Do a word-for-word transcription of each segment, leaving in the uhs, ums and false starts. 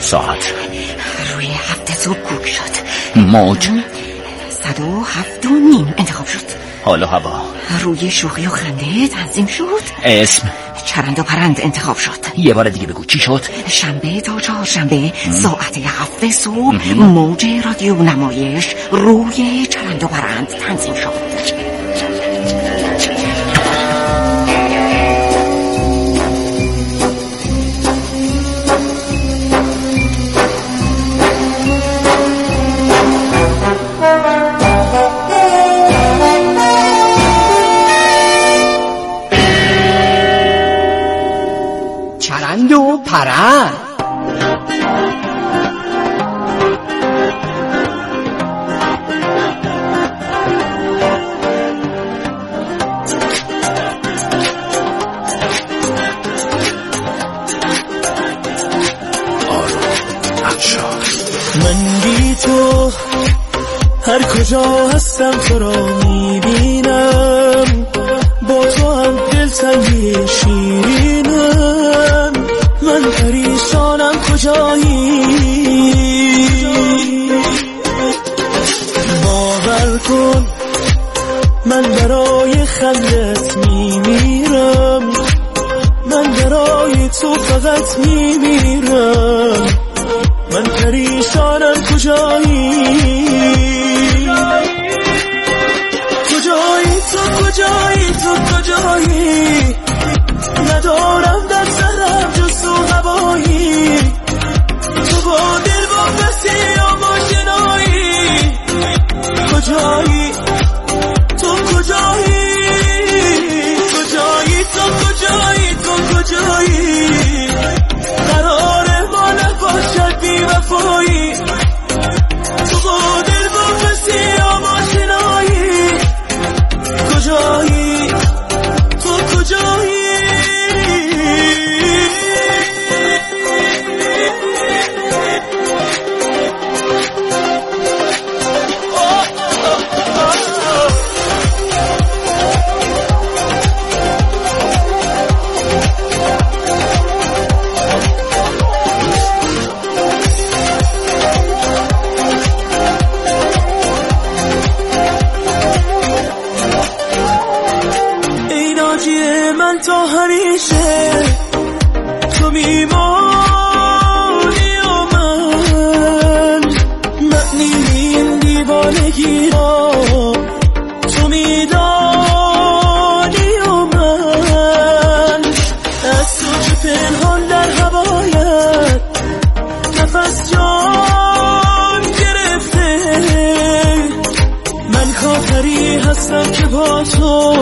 ساعت روی هفت صبح کوک شد. موج صد و هفت و نیم انتخاب شد. حال و هوا روی شوخی و خنده تنظیم شد. اسم چرند و پرند انتخاب شد. یه بار دیگه بگو چی شد؟ شنبه تا چهارشنبه ساعت هفت صبح موج رادیو نمایش روی چرند و پرند تنظیم شد. چرند و پرند. من بی تو هر کجا هستم تو را میبینم، با تو هم دلتنگی شیرینم. من پریشانم کجایی، باور کن من برای خندت میمیرم، من برای تو فقط میمیرم. من پریشانم کجایی، کجایی تو، کجایی تو، کجایی؟ ندارم در سرم جز تو هوایی، تو با دل با کسی اما شنایی. کجایی تو، کجایی؟ کجایی تو، کجایی تو، کجایی؟ قرار ما نباشد بی وفایی، تو با دل با کسی اما شنایی. کجایی تو، کجایی؟ تا همیشه تو میمانی و من، معنی این دیوانگی را تو میدانی و من. از تو که پنهان در هوایت نفس جان گرفته، من کافری هستم که با تو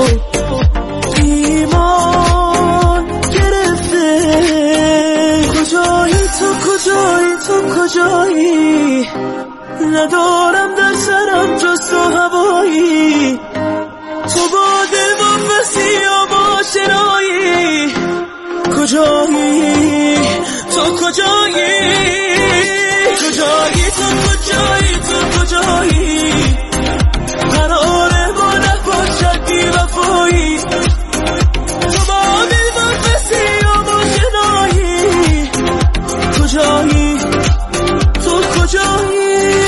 ایمان گرفته. کجایی تو، کجایی تو، کجایی؟ ندارم در سرم جز تو هوایی، تو با دل با فسی و با شنایی. کجایی تو، کجایی؟ کجایی تو، کجایی تو، کجایی؟ قرار ما نباشد بی وفایی، کجایی تو، کجایی؟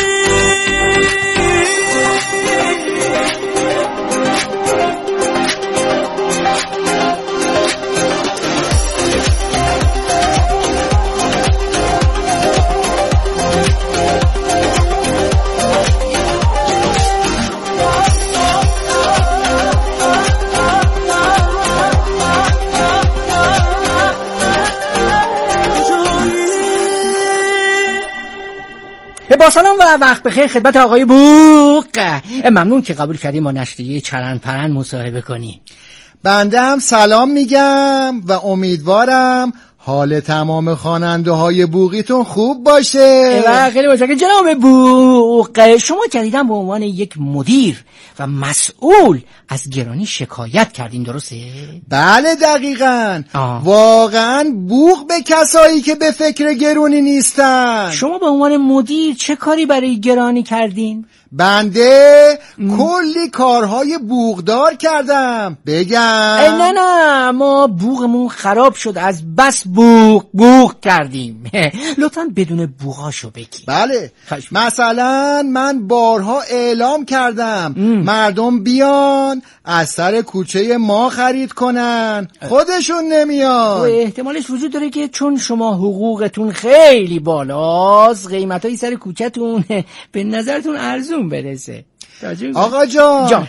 با سلام و وقت بخیر خدمت آقای بوق. ممنون که قبول کردیم ما نشریه چرند پرند مصاحبه کنی. بنده هم سلام میگم و امیدوارم حال تمام خواننده های بوقیتون خوب باشه. و خیلی متشکرم جناب بوق. شما جدیداً به عنوان یک مدیر و مسئول از گرانی شکایت کردین، درسته؟ بله دقیقاً. آه. واقعاً بوق به کسایی که به فکر گرونی نیستن. شما به عنوان مدیر چه کاری برای گرانی کردین؟ بنده کلی کارهای بوغدار کردم بگم. نه نه ما بوغمون خراب شد، از بس بوغ بوغ کردیم. لطفاً بدون بوغاشو بگی. بله خشم. مثلا من بارها اعلام کردم ام. مردم بیان از سر کوچه ما خرید کنن، خودشون نمیان. احتمالش وجود داره که چون شما حقوقتون خیلی بالاست قیمتای سر کوچه‌تون به نظرتون ارزون برسه. آقا جان, جان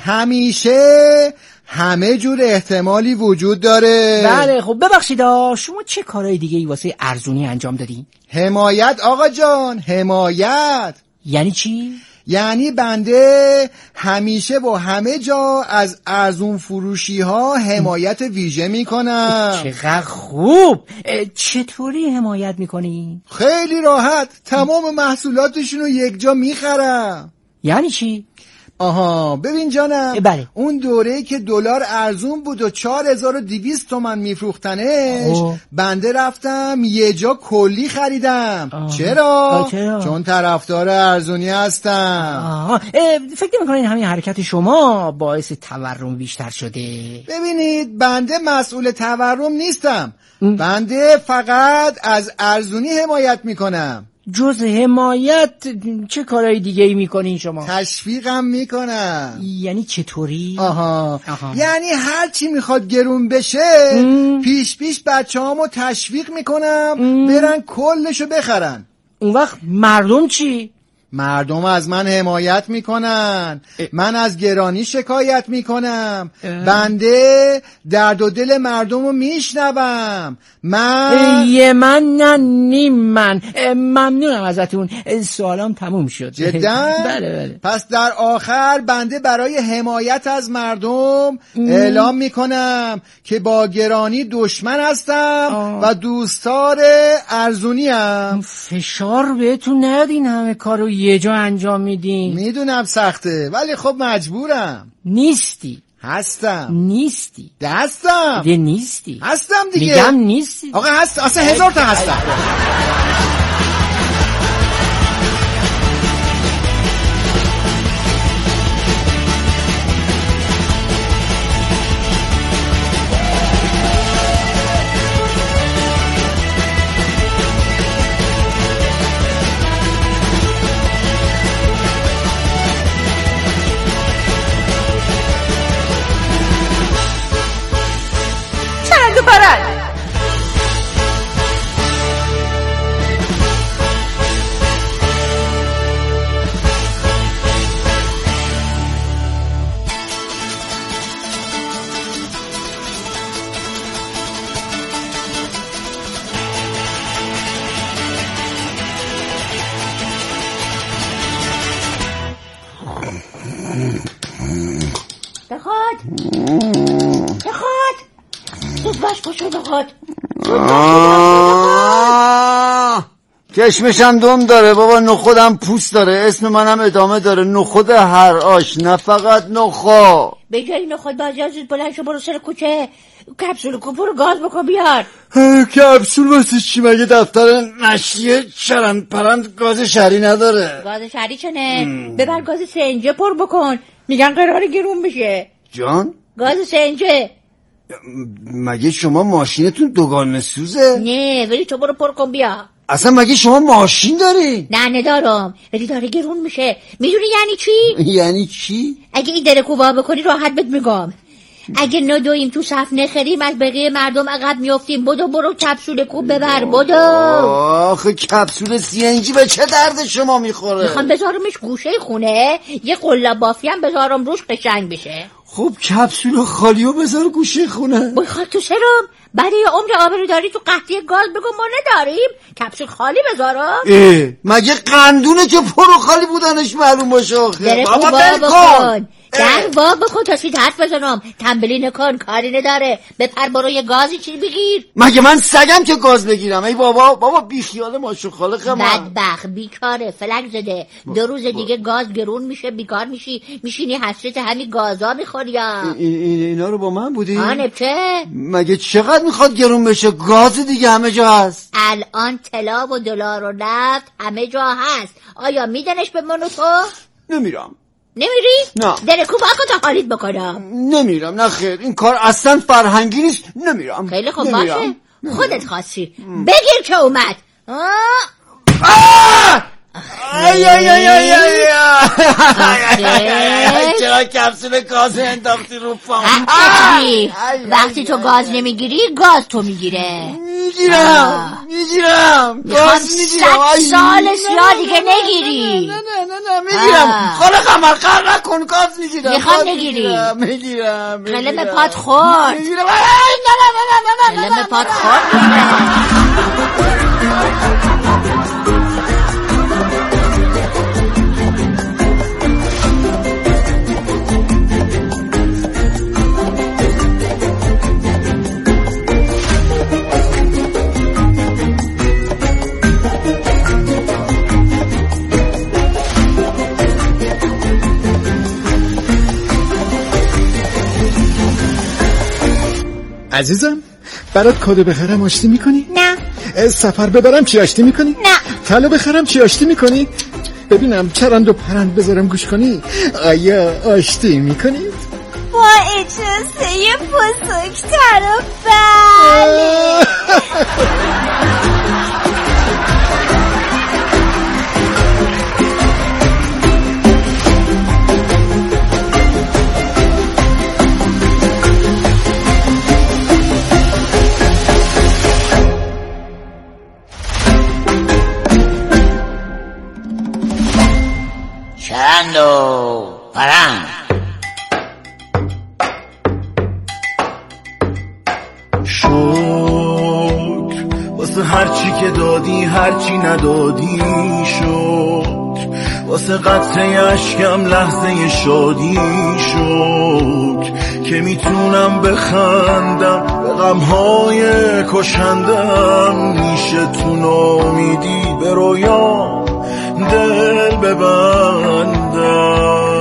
همیشه همه جور احتمالی وجود داره. بله خب ببخشید شما چه کارهای دیگه ای واسه ارزونی انجام دادی؟ حمایت آقا جان، حمایت. یعنی چی؟ یعنی بنده همیشه با همه جا از ارزون فروشی ها حمایت ویژه میکنم. چقدر خوب. چطوری حمایت میکنی؟ خیلی راحت، تمام محصولاتشون رو یک جا میخرم. یعنی چی؟ آها ببین جانم، بله. اون دوره‌ای که دلار ارزون بود و چهار هزار و دویست تومن میفروختنش آه. بنده رفتم یه جا کلی خریدم. چرا؟ چرا؟ چون طرفدار ارزونی هستم. فکر نمی‌کنین همین حرکت شما باعث تورم بیشتر شده؟ ببینید بنده مسئول تورم نیستم، بنده فقط از ارزونی حمایت میکنم. جز حمایت چه کارهای دیگه ای میکنین شما؟ تشویقم میکنم. یعنی چطوری؟ آها. آها یعنی هر چی میخواد گرون بشه ام. پیش پیش بچه هامو تشویق میکنم ام. برن کلشو بخرن. اون وقت مردم چی؟ مردم از من حمایت میکنن، من از گرانی شکایت میکنم، بنده درد و دل مردم رو میشنوم. من یه من نه نیم من. ممنونم ازتون، سوالام تموم شد. جدا؟ بله بله. پس در آخر بنده برای حمایت از مردم اعلام میکنم که با گرانی دشمن هستم آه. و دوستدار ارزونی ام. فشار بهتون ندین همه کارو یه جا انجام میدین؟ میدونم سخته ولی خب مجبورم. نیستی. هستم. نیستی. هستم. دیگه نیستی. هستم دیگه. میگم نیستی. آقا هست، اصلا هزار تا هستم. بخواد بخواد زود باش پشو بخواد. چشمشم دم داره بابا، نخودم پوست داره، اسم منم ادامه داره، نخود هر آش، نه فقط نخا. به جای نخود بازی زود بلند شو برو سر کوچه، کپسول کوپو رو گاز بکن بیار. کپسول واسه چی؟ مگه دفتر نشریه چرند پرند گاز شهری نداره؟ گاز شهری چنه؟ ببر گاز سنجه پر بکن، میگن قراره گرون بشه. جان؟ گاز سنجه. مگه شما ماشینتون دوگانه سوزه؟ نه ولی تو برو پر کن بیا. اصلا مگه شما ماشین داری؟ نه ندارم ولی داره گرون میشه. میدونی یعنی چی؟ یعنی چی؟ اگه این درکو وا بکنی راحت بهت میگم. اگه ندویم تو صف نخریم از بقیه مردم عقب میافتیم. بدو برو کپسول کوب ببر بدو. آخه کپسول سی ان جی به چه درد شما میخوره؟ میخوام بذارمش گوشه خونه، یه قلاب بافی هم بذارم روش قشنگ بشه. خب کپسول خالیو بذار گوشه خونه. بخواد تو سرم بعد یه عمر آبرو داری تو قحطی گاز بگو ما نداریم، کپسول خالی بذارم. اه مگه قندونه که پرو خالی بودنش معلوم باشه آخه. بابا بکن در وا بکن تا سید حرف بزنم. تنبلی نکن، کاری نداره. بپر برو یه گازی چی بگیر. مگه من سگم که گاز بگیرم؟ ای بابا بابا بی خیال ماشو خالقم. بدبخت بیکاره فلک زده. دو روز دیگه گاز گرون میشه، بیکار میشی، میشینی حسرت همین گازا میخوری. این اینا رو با من بودی؟ آنه چه؟ مگه چقدر میخواد گرون بشه؟ گاز دیگه همه جا هست. الان طلا و دلار و نفت همه جا هست. آیا میدنش به من و تو؟ نمیرم. نمیری؟ نه. درکو باکو تا حالیت بکنم. نمیرم. نه خیر، این کار اصلا فرهنگی نیست. نمیرم. خیلی خوب نمیرم. باشه، خودت خواستی. بگیر که اومد. ای ای ای ای ای چرا کپسول گاز انداختی رو پام؟ وقتی تو گاز نمیگیری گاز تو میگیره. میگیرم میگیرم گاز میگیرم. صد سال سیا دیگه نگیری. نه نه نه میگیرم. خاله قمر قر نکن، گاز میگیرم. میخوام نگیری. میگیرم قلم پات خورد. میگیرم. نه نه نه نه نه قلم پات خورد. عزیزم برات کادو بخرم آشتی میکنی؟ نه. سفر ببرم چی آشتی میکنی؟ نه. طلا بخرم چی آشتی میکنی؟ ببینم چرند و پرند بذارم گوش کنی آیا آشتی میکنی؟ با اجازه بزرگتر و بله. چرند و پرند. شکر واسه هرچی که دادی هرچی ندادی. شکر واسه قطره اشکم لحظه شادی. شکر که میتونم بخندم به غمهای کشندم. میشه تو نامیدی به رویام دل ببندم.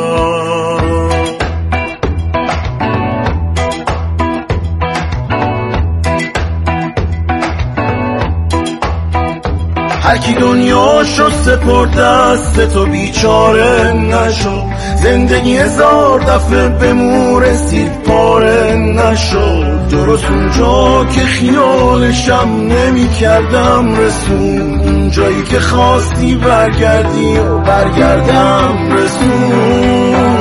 هرکی دنیاشو سپرد دست تو بیچاره نشو. زندگی هزار دفعه به مور رسید پاره نشو. درست اونجا که خیالشم نمی کردم رسون. اونجایی که خواستی برگردی و برگردم رسون.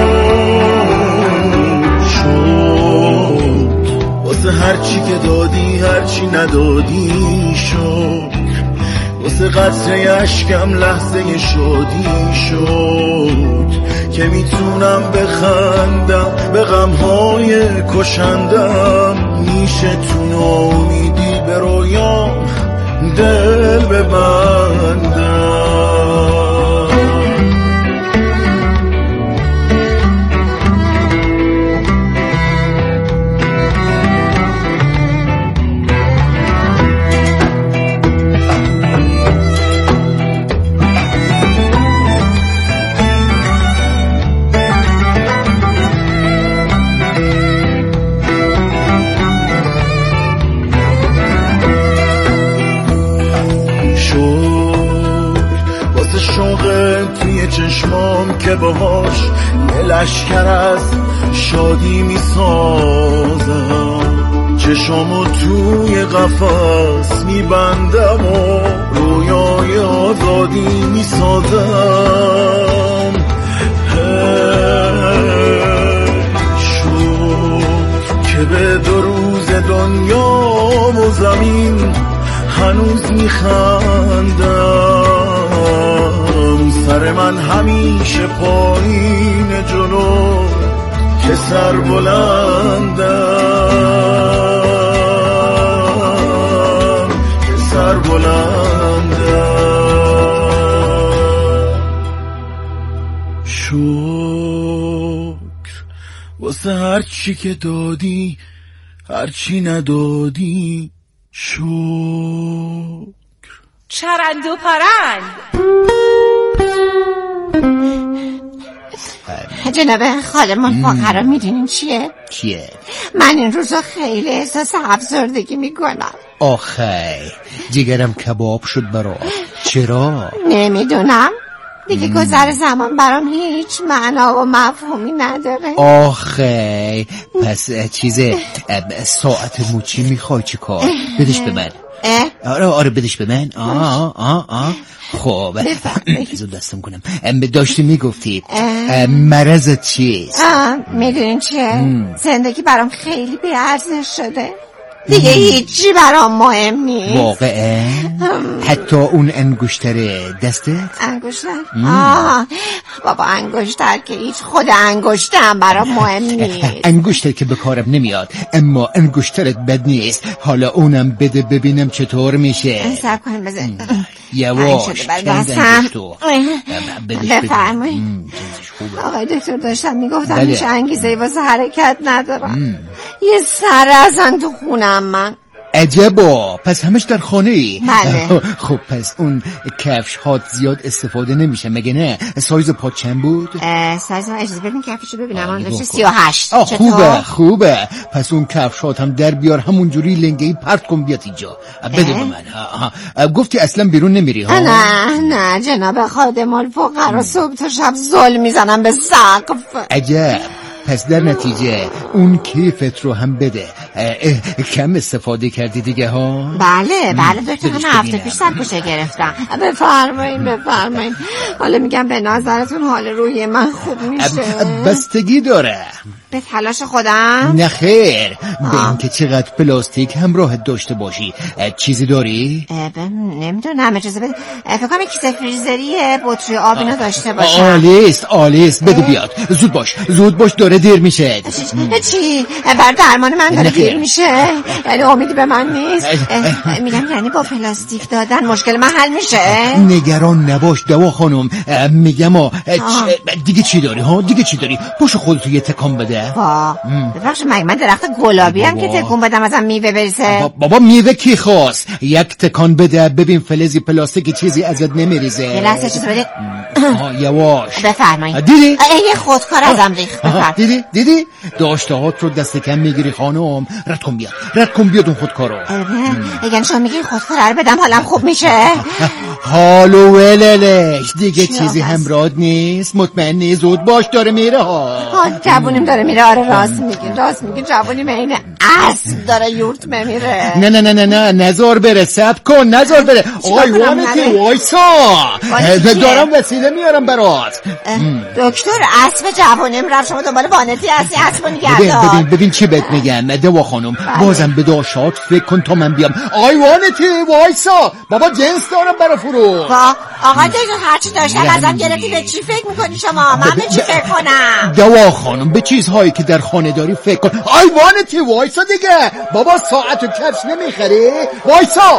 شد واسه هرچی که دادی هرچی ندادی. شد واسه قطره اشکم لحظه شادی. شد که میتونم بخندم به غمهای کشندم. میشه تو ناامیدی به رویام دل ببندم. چشمام که باهاش یه لشکر از شادی می سازم. چشمامو توی قفس می بندم و رویای آزادی می سازم. شد که به دو روز دنیا و زمین هنوز می خندم. سر من همیشه پایین جلو که سر بلندم. که سر بلندم. شکر واسه هر چی که دادی هر چی ندادی. شکر. چرند و پرند. جناب خادمان فقرا میدونیم چیه؟ چیه؟ من این روزا خیلی احساس افسردگی میکنم. آخه جگرم کباب شد برات. چرا؟ نمیدونم. دیگه گذر زمان برام هیچ معنا و مفهومی نداره. آخه پس چیزه ساعت موچی میخوای چی کار؟ بدش به من. آره آره بدش به من. آه آه آه خب بذار دستم کنم. داشتی میگفتی مرضت چیست؟ میدونین چیه؟ زندگی برام خیلی بی ارزش شده دیگه، هیچی برام مهم نیست. واقعه؟ حتی اون انگشتر دستت؟ انگشتر؟ آه بابا انگشتر که هیچ، خود انگشترم برام مهم نیست. انگشتر که به کارم نمیاد، اما انگشترت بد نیست. حالا اونم بده ببینم چطور میشه. صبر کنیم بذار یواش بفرمایید. آقای دکتر داشتم میگفتم هیچ انگیزه‌ای واسه حرکت ندارم. یه سر ازن تو خونم من. عجبا، پس همش در خانه ای؟ بله. خب پس اون کفش هات زیاد استفاده نمیشه مگه نه؟ سایز پا چند بود؟ سایز من اجازه بدین کفشو ببینم. من داشته سی و هشت. خوبه خوبه. پس اون کفش هات هم در بیار، همونجوری لنگهی پرت کن بیاد اینجا. بده به من. گفتی اصلا بیرون نمیری ها؟ نه نه جناب خادم الفقرا، صبح تا شب زل میزنم به سقف. عجب، پس در نتیجه اون کیفت رو هم بده. اه اه کم استفاده کردی دیگه ها؟ بله بله دکتر، من هفته پیش سرپوشه گرفتم. بفرمایید بفرمایید. حالا میگم به نظرتون حال روحی من خوب میشه؟ بستگی داره. به تلاش خودم؟ نه خیر، به اینکه چقدر پلاستیک همراهت داشته باشی. چیزی داری؟ نمیدونم، اجازه بده. فکر کنم کیسه فریزری بطری آب اینا داشته باشم. آلیست آلیست بده بیاد. زود باش زود باش، داره دیر میشه. چی؟ بر درمان من داره دیر میشه؟ یعنی امیدی به من نیست؟ میگم یعنی با پلاستیک دادن مشکل من حل میشه؟ نگران نباش دوا خانم. میگم دیگه چی داری ها؟ دیگه چی داری؟ پاشو خودتو یه تکان بده. با ببخش مگه من درخت گلابی هم که تکون بدم ازم میوه بریزه؟ بابا, بابا میوه کی خواست؟ یک تکان بده ببین فلزی پلاستیکی چیزی ازت نمیریزه. یه لحظه چیزی بده. یواش بفرمایید. دیدی؟ یه خودکار ازم ریخت. دیدی؟ دیدی؟ داشتهات رو دست کم میگیری خانم. رد کن بیاد رد کن بیاد اون خودکارو. اگه شما میگی خودکار رو بدم حالم خوب میشه؟ حالو وللش دیگه چیزی همراهت نیست؟ مطمئنی؟ زود باش داره میره ها. جوونیم داره میره. آره راست میگی راست میگی جوونیم اینه اسب داره یورت میمیره. نه نه نه نه نه نزار بره. صبر کن نزار بره. آی وانتی وایسا دارم وسیله میارم برات. دکتر اسب جوونیم رفت، شما دنبال وانتی هستی؟ اسبو نگردار. ببین ببین چی بهت میگم دوا خانم. بازم به داشات فکر کن تا من بیام. آی وانتی وایسا بابا جنس دارم برا فروش. آقا دکتر هرچی داشتم ازم گرفتی. به چی فکر میکنی شما؟ من به چی فکر کنم؟ دوا خانم به چیزهایی که در خانه داری فکر کن. آی وانتی وایسا دیگه. بابا ساعت و کفش نمیخری؟ وایسا.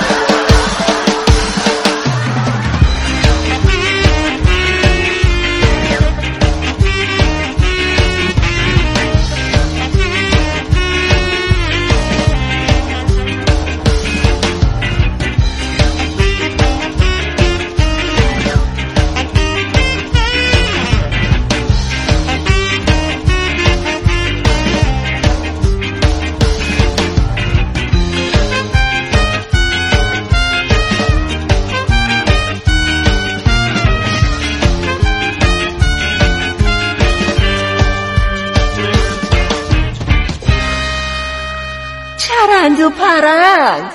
چرند و پرند.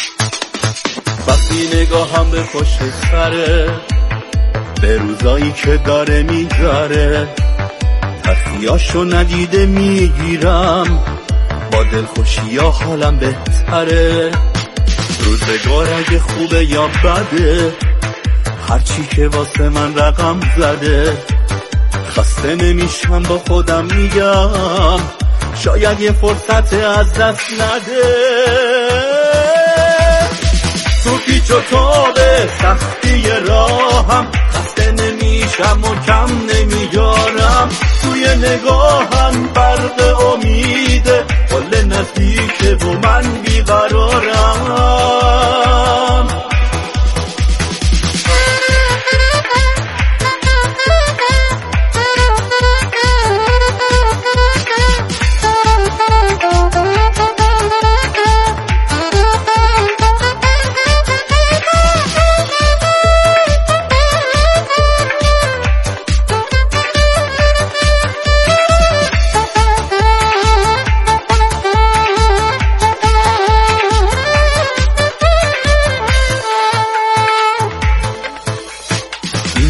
وقتی نگاهم به پشت سره، به روزایی که داره میگذره، تخفیاشو ندیده میگیرم، با دلخوشی یا حالم بهتره. روزگار اگه خوبه یا بده، هرچی که واسه من رقم زده، خسته نمیشم با خودم میگم شاید یه فرصت از دست نده. تو پیچ و تابه سختی راهم، خسته نمیشم و کم نمیارم، توی نگاهم برق امیده، قل نزدیکه و من بیقرارم.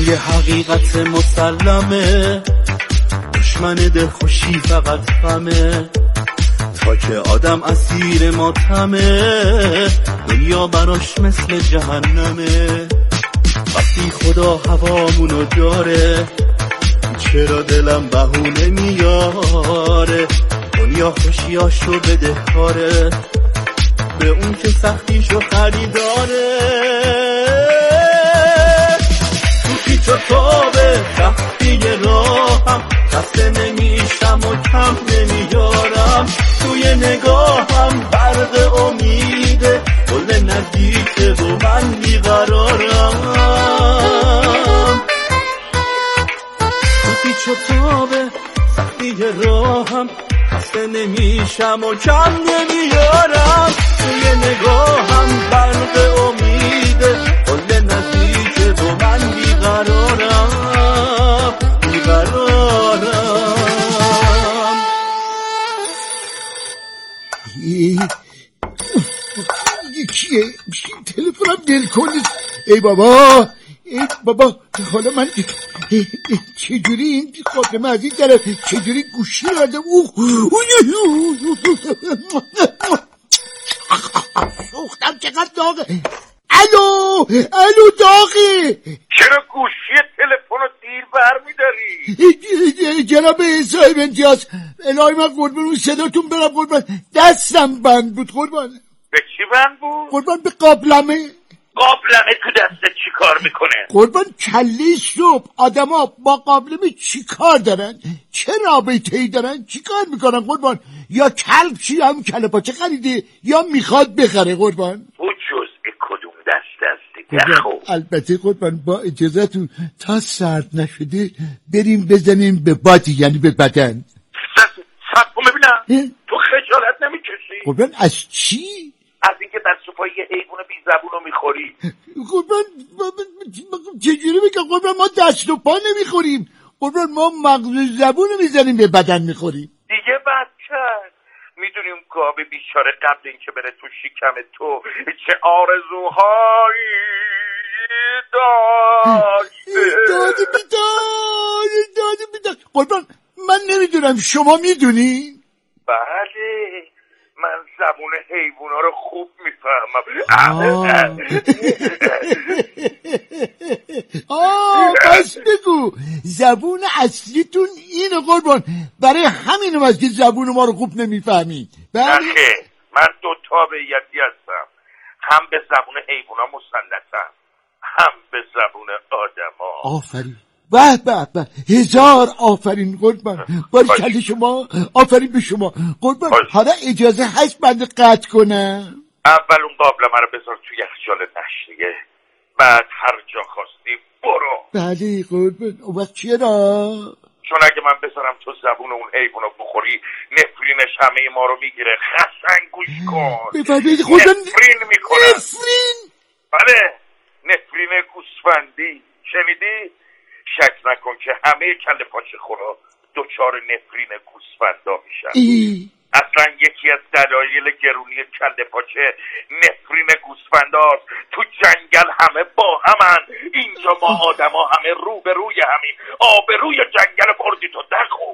یه حقیقت مسلمه، دشمن دلخوشی فقط غمه. تا که آدم اسیر ماتمه، دنیا براش مثل جهنمه. وقتی خدا هوامونو داره، چرا دلم بهونه میاره؟ دنیا خوشیاشو بدهکاره به اون که سختیشو خریداره. تو پیچ و تابه سختی راهم، خسته نمیشم و کم نمیارم. توی نگاهم برق امیده، گل نزدیکه و من بیقرارم. تو پیچ و تابه سختی راهم، خسته نمیشم و کم نمیارم. توی نگاهم برق امیده، گل نزدیکه و من بیقرارم بیقرارم. کیه؟ تلفنم دلکنه. ای بابا ای بابا، حالا من چجوری این خاتمه از این طرف چجوری گوشی ردم؟ سوختم چقدر داغه. الو الو داغه. چرا گوشی تلفن رو دیر برمیداری؟ جناب صاحب امتیاز، الهی من قربان اون صداتون برم قربان، دستم بند بود قربان. به چی بند بود؟ قربان به قابلمه. قابلمه تو دستت چی کار میکنه؟ قربان کله صبح آدما با قابلمه چی کار دارن؟ چه رابطه‌ای دارن؟ چی کار میکنن قربان؟ یا کلب چی هم کله پاچه خریده یا میخواد بخره قربان؟ او جزء کدوم دست است دیگه؟ خب البته قربان با اجازهتون تا سرد نشده بریم بزنیم به بادی، یعنی به بدن. سب کن ببینم، تو خجالت نمیکشی؟ قربان از چی؟ از اینکه دست و پای یه حیوان بی زبونو میخوری. قربان چجوری میگم قربان؟ ما دست و پا نمیخوریم قربان، ما مغز زبونو میزنیم به بدن میخوریم. دیگه بچه میدونی اون گاو بیچاره قبل اینکه بره تو شکم تو چه آرزوهایی داشته؟ داده بیدار داده بیدار قربان، من نمیدونم شما میدونی؟ بله من زبون حیوونا رو خوب میفهمم. آه بس بگو زبون اصلیتون اینه قربان، برای همینم از که زبون ما رو خوب نمیفهمید. بله من دو تابعیتی هستم، هم به زبون حیوونا مسلطم هم به زبون آدما. آفرین، به به به، هزار آفرین قربان، باریکلا شما، آفرین به شما قربان. حالا اجازه هست بنده قطع کنم؟ اول اون قابلمه رو بذار توی یخچال نشریه، بعد هر جا خواستی برو. بله قربان. اون وقت چرا؟ چون اگه من بذارم تو زبون اون حیوان رو بخوری نفرینش همه ما رو میگیره. خسن گوش کن. بفرمایید قربان. نفرین میکنن. نفرین؟ بله نفرین گوسفندی. شنیدی؟ شک نکن که همه کله پاچه خورا دوچار نفرین گوسفندا میشن. ای. اصلا یکی از دلایل گرونی کله پاچه نفرین گوسفنداست. تو جنگل همه با همن، اینجا ما آدما همه رو به روی همین. آبروی جنگل پردی تو دخو.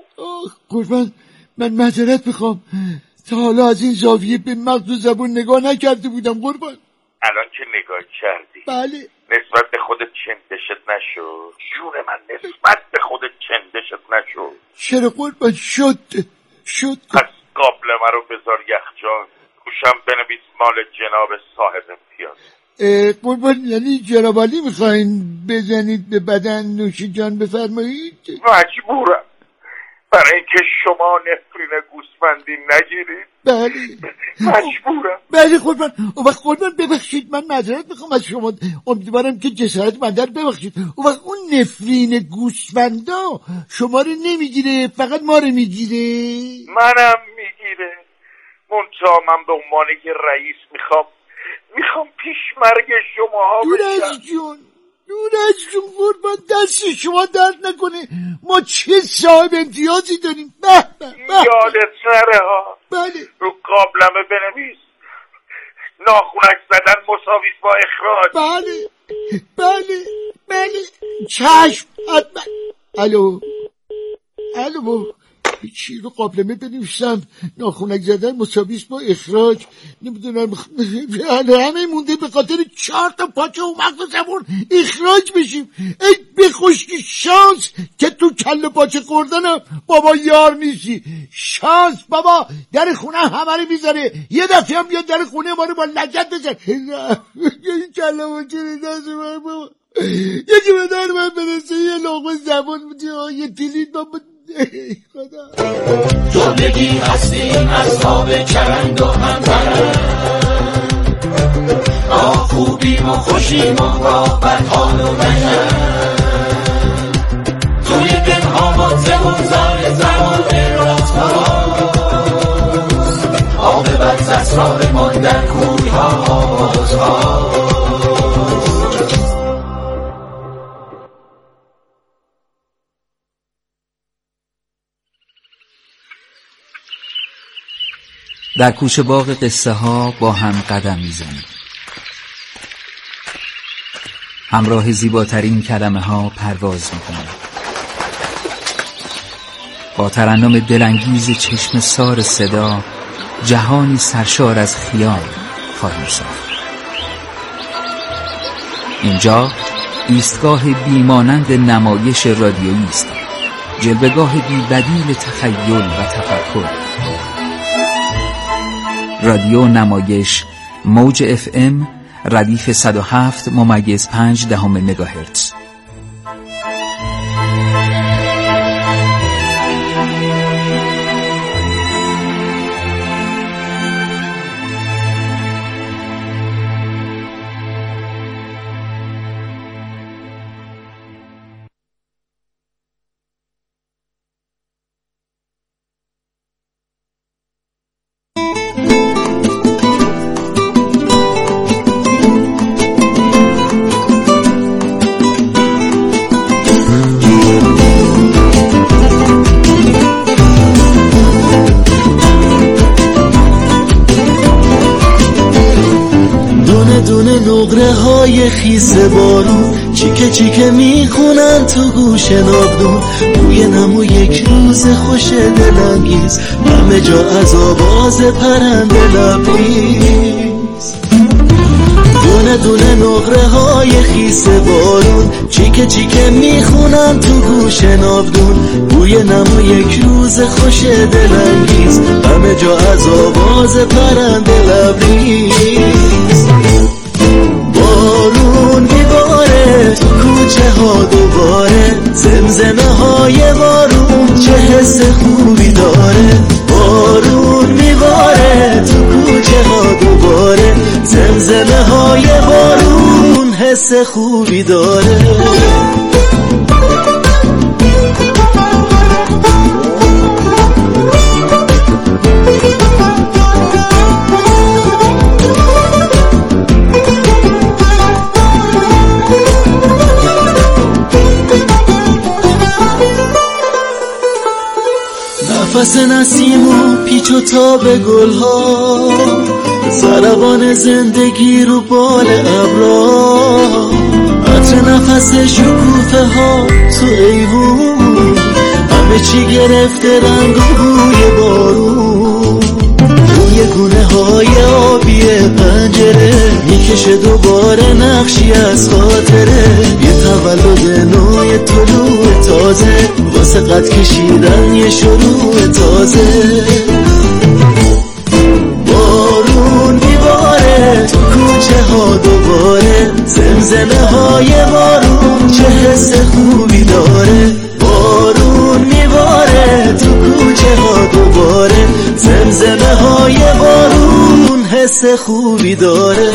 قربان من معذرت میخوام، تا حالا از این زاویه به مغز و زبون نگاه نکرده بودم قربان. الان که نگاه کردی بله نسبت به خودت چندشت نشد؟ جون من نسبت به خودت چندشت نشد؟ چرا قربان؟ شد شد. پس قابلمه رو بذار یخچال، گوشم بنویس مال جناب صاحب امتیاز. قربان یعنی جناب علی میخواین بزنید به بدن؟ نوش جان بفرمایید. مجبورم برای اینکه شما نفرین گوسفندی نگیرید. بله مجبورم. بله قربان. اون وقت قربان ببخشید من معذرت میخوام از شما، امیدوارم که جسارت بنده رو ببخشید. اون وقت اون نفرین گوسفندا شما رو نمیگیره، فقط ما رو میگیره؟ منم میگیره، منتها من به عنوان یه رئیس میخوام میخوام پیش مرگ شما دور بشم. از جون دور از جون قربان، دست شما درد نکنه، ما چه صاحب امتیازی داریم. به به به. یادت نره ها. بله رو قابلمه بنویس ناخونک زدن مساویس با اخراج. بله بله بله چشم حتما. الو الو چی رو قابلمه بنویسم؟ ناخونک زدن مساویس با اخراج. نمیدونم همه مونده به خاطر چهار تا پاچه و مغز زبون اخراج بشیم. ای بخشکی شانس که تو کله پاچه خوردنم بابا یار نیستی. شانس بابا در خونه همه رو میذاره، یه دفعه هم بیاد در خونه ما رو با لگت بزن. این کله پاچه رو دست من بابا یکی به در من برسه، یه لقمه زبون بودی یه تیلید بابا. خدا جملگی هستیم اصحاب چرند و همبرند، آه خوبیم و خوشیم و راه بدحال و نژند، توی دلها متموزار زمان راست هاست، عاقبت اسرار من در کویها آواز هاست. در کوچه باغ قصه ها با هم قدم میزنیم، همراه زیباترین کلمه ها پرواز میکنیم، با ترنم دلانگیز چشم سار صدا جهانی سرشار از خیال خواهیم ساخت. اینجا ایستگاه بیمانند نمایش رادیویی است، جلوه‌گاه بی‌بدیل تخیل و تفکر. رادیو نمایش موج اف ام ردیف صد و هفت ممیز پنج دهم مگاهرتز. خیس بارون چیکه چیکه میخونن تو گوش ناودون، بوی نمو یک روز خوش دلانگیز، همه جا از آواز پرنده لبریز. دونه دونه نقره های خیس بارون چیکه چیکه میخونن تو گوش ناودون، بوی نمو یک روز خوش دلانگیز، همه جا از آواز پرنده لبریز. بارون میباره تو کوچه ها دوباره، زمزمه های بارون چه حس خوبی داره. بارون میباره تو کوچه ها دوباره، زمزمه های بارون حس خوبی داره. نفس نسیم و پیچ و تاب گلها، ضربان زندگی رو بال ابرا، عطر نفس شکوفه ها تو ایوون، همه چی گرفته رنگ و بوی بارون. روی گونه های آبی پنجره میکشه دوباره نقشی از خاطره، یه تولد نوی طلوع تازه، واسه قد کشیدن یه شروع تازه. بارون میباره تو کوچه ها دوباره، زمزمه های بارون چه حس خوبی داره. بارون میباره تو کوچه ها دوباره، زمزمه های بارون حس خوبی داره.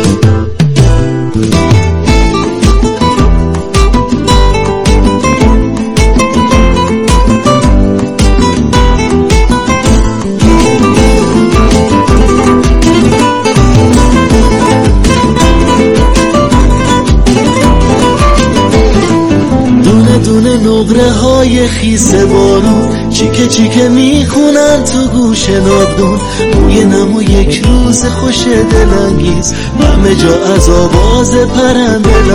نقره های خیس بارون چیکه چیکه میخونن تو گوش ناودون، بوی نمو یک روز خوش دلانگیز، همه جا از آواز پرنده